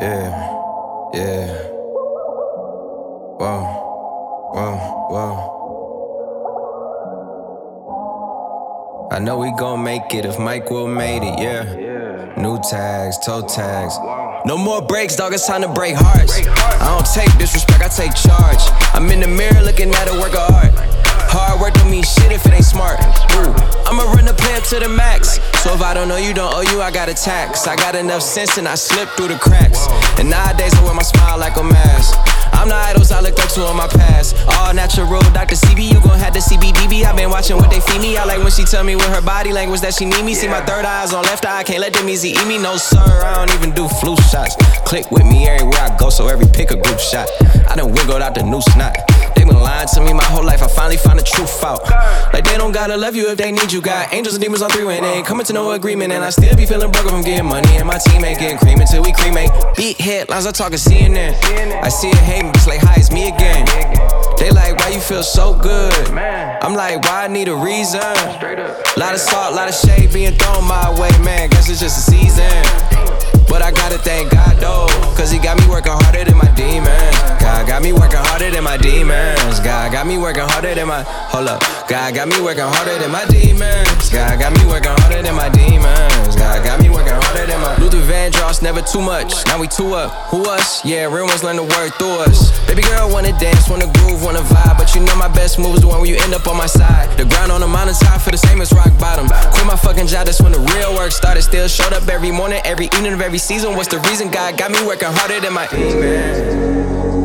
Yeah, yeah. Whoa, whoa, whoa. I know we gon' make it if Mike Will made it, yeah. New tags, toe tags. No more breaks, dog, it's time to break hearts. I don't take disrespect, I take charge. I'm in the mirror looking at a work of art. Hard work don't mean shit if it ain't smart. Ooh, I'ma run the play up to the max. So if I don't know you, don't owe you, I got a tax. I got enough sense and I slip through the cracks. And nowadays I wear my smile like a mask. I'm the idols I looked up to in my past. All natural, Dr. CB, you gon' have the CBDB. I been watching what they feed me. I like when she tell me with her body language that she need me. See my third eye's on left eye, I can't let them easy eat me. No sir, I don't even do flu shots. Click with me everywhere I go, so every pick a group shot. I done wiggled out the new snot. They been lying to me my whole life, I finally found the truth out. Like they don't gotta love you if they need you. Got angels and demons on three-way, they ain't coming to no agreement. And I still be feeling broke from getting money, and my team ain't getting cream until we cremate. Beat headlines, I talkin' CNN. I see it hating, just like, hi, it's me again. They like, why you feel so good? I'm like, why I need a reason? Lot of salt, lot of shade being thrown my way, man. Guess it's just a season. But I gotta thank God though, cause he got me working harder than my demons. God got me working harder than my demons. God got me working harder than my, hold up. God got me working harder than my demons. God got me working harder than my demons. God got me working harder than my Luther Vandross, never too much, now we two up. Who us? Yeah, real ones learn to work through us. Baby girl wanna dance, wanna groove, wanna vibe, but you know my best move is the one where you end up on my side. The ground on the mountain top for the same as rock bottom. Quit my fucking job, that's when the real work started. Still showed up every morning, every evening of every season. What's the reason? God got me working harder than my demons.